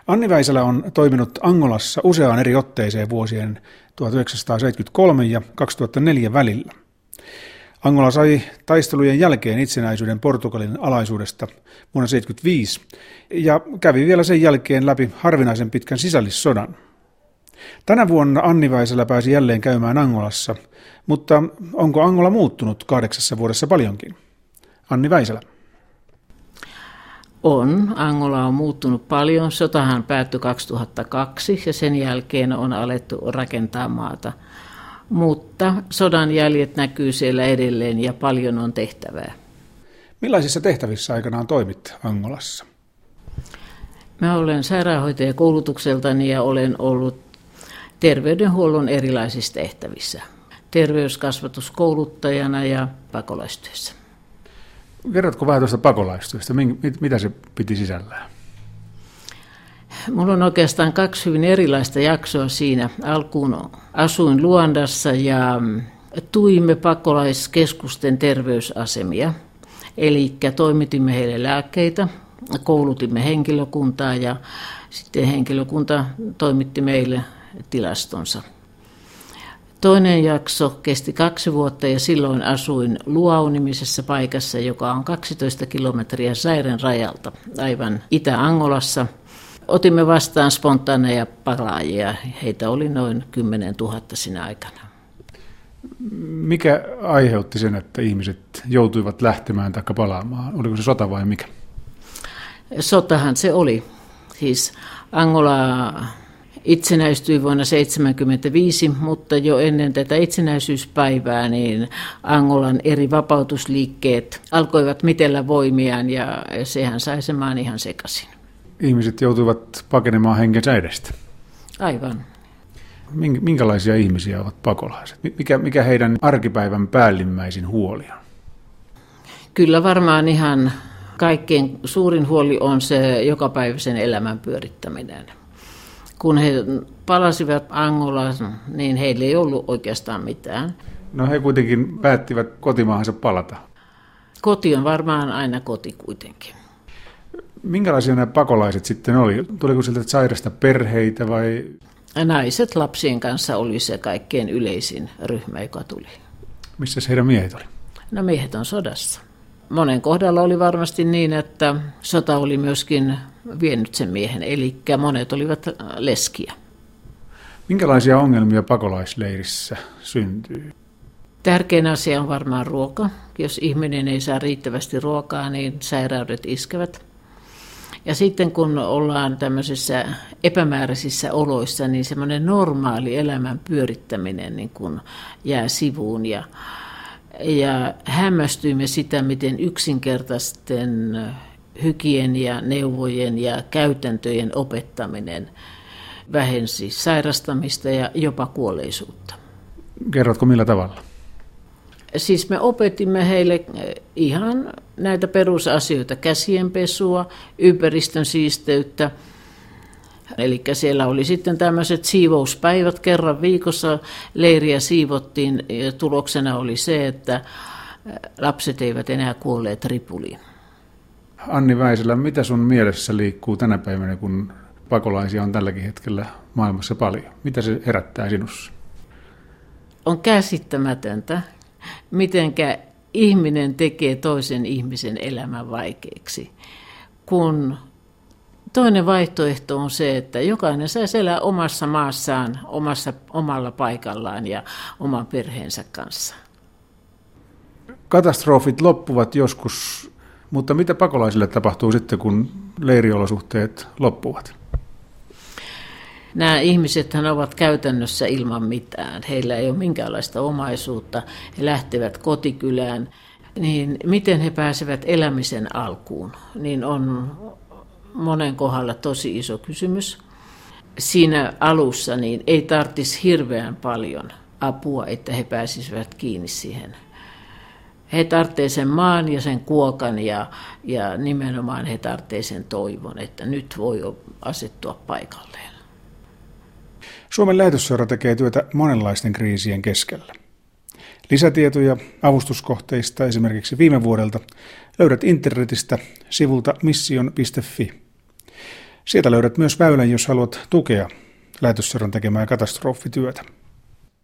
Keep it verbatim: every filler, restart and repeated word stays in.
Anni Väisälä on toiminut Angolassa useaan eri otteeseen vuosien tuhatyhdeksänsataaseitsemänkymmentäkolme ja kaksituhattaneljä välillä. Angola sai taistelujen jälkeen itsenäisyyden Portugalin alaisuudesta vuonna tuhatyhdeksänsataaseitsemänkymmentäviisi ja kävi vielä sen jälkeen läpi harvinaisen pitkän sisällissodan. Tänä vuonna Anni Väisälä pääsi jälleen käymään Angolassa, mutta onko Angola muuttunut kahdeksassa vuodessa paljonkin? Anni Väisälä. On. Angola on muuttunut paljon. Sotahan päättyi kaksituhattakaksi ja sen jälkeen on alettu rakentaa maata. Mutta sodan jäljet näkyy siellä edelleen ja paljon on tehtävää. Millaisissa tehtävissä aikanaan toimit Angolassa? Mä olen sairaanhoitaja koulutukseltani ja olen ollut terveydenhuollon erilaisissa tehtävissä. Terveyskasvatuskouluttajana ja pakolaistyössä. Kerrotko vähän tuosta pakolaistyöstä? Mitä se piti sisällään? Mulla on oikeastaan kaksi hyvin erilaista jaksoa siinä. Alkuun asuin Luandassa ja tuimme pakolaiskeskusten terveysasemia. Eli toimitimme heille lääkkeitä, koulutimme henkilökuntaa ja sitten henkilökunta toimitti meille tilastonsa. Toinen jakso kesti kaksi vuotta ja silloin asuin Luau-nimisessä paikassa, joka on kaksitoista kilometriä Zairen rajalta, aivan Itä-Angolassa. Otimme vastaan spontaaneja palaajia. Heitä oli noin kymmenen tuhatta sinä aikana. Mikä aiheutti sen, että ihmiset joutuivat lähtemään tai palaamaan? Oliko se sota vai mikä? Sotahan se oli. Siis Angola itsenäistyi vuonna tuhatyhdeksänsataaseitsemänkymmentäviisi, mutta jo ennen tätä itsenäisyyspäivää niin Angolan eri vapautusliikkeet alkoivat mitellä voimiaan ja sehän sai sen maan ihan sekaisin. Ihmiset joutuivat pakenemaan henkensä edestä. Aivan. Minkälaisia ihmisiä ovat pakolaiset? Mikä, mikä heidän arkipäivän päällimmäisin huoli on? Kyllä varmaan ihan kaikkein suurin huoli on se jokapäiväisen elämän pyörittäminen. Kun he palasivat Angolaan, niin heillä ei ollut oikeastaan mitään. No he kuitenkin päättivät kotimaahansa palata. Koti on varmaan aina koti kuitenkin. Minkälaisia nämä pakolaiset sitten oli? Tuliko sieltä sairasta perheitä vai? Naiset lapsien kanssa oli se kaikkein yleisin ryhmä, joka tuli. Missä heidän miehet oli? No miehet on sodassa. Monen kohdalla oli varmasti niin, että sota oli myöskin vienyt sen miehen, eli monet olivat leskiä. Minkälaisia ongelmia pakolaisleirissä syntyy? Tärkein asia on varmaan ruoka. Jos ihminen ei saa riittävästi ruokaa, niin sairaudet iskevät. Ja sitten kun ollaan tämmöisissä epämääräisissä oloissa, niin semmoinen normaali elämän pyörittäminen niin kun jää sivuun. Ja, ja hämmästyimme sitä, miten yksinkertaisten hygienianeuvojen ja käytäntöjen opettaminen vähensi sairastamista ja jopa kuolleisuutta. Kerrotko millä tavalla? Siis me opetimme heille ihan näitä perusasioita, käsienpesua, ympäristön siisteyttä. Eli siellä oli sitten tämmöiset siivouspäivät kerran viikossa, leiriä siivottiin ja tuloksena oli se, että lapset eivät enää kuolleet ripuliin. Anni Väisälä, mitä sun mielessä liikkuu tänä päivänä, kun pakolaisia on tälläkin hetkellä maailmassa paljon? Mitä se herättää sinussa? On käsittämätöntä, mitenkä ihminen tekee toisen ihmisen elämän vaikeaksi, kun toinen vaihtoehto on se, että jokainen saisi elää omassa maassaan, omassa, omalla paikallaan ja oman perheensä kanssa. Katastrofit loppuvat joskus, mutta mitä pakolaisille tapahtuu sitten, kun leiriolosuhteet loppuvat? Nämä ihmisethän ovat käytännössä ilman mitään. Heillä ei ole minkäänlaista omaisuutta. He lähtevät kotikylään. Niin miten he pääsevät elämisen alkuun, niin on monen kohdalla tosi iso kysymys. Siinä alussa niin ei tarvitsisi hirveän paljon apua, että he pääsisivät kiinni siihen. He tarvitsevat sen maan ja sen kuokan ja, ja nimenomaan he tarvitsevat sen toivon, että nyt voi asettua paikalleen. Suomen lähetysseura tekee työtä monenlaisten kriisien keskellä. Lisätietoja avustuskohteista esimerkiksi viime vuodelta löydät internetistä sivulta mission piste fi. Sieltä löydät myös väylän, jos haluat tukea lähetysseuran tekemää katastrofityötä.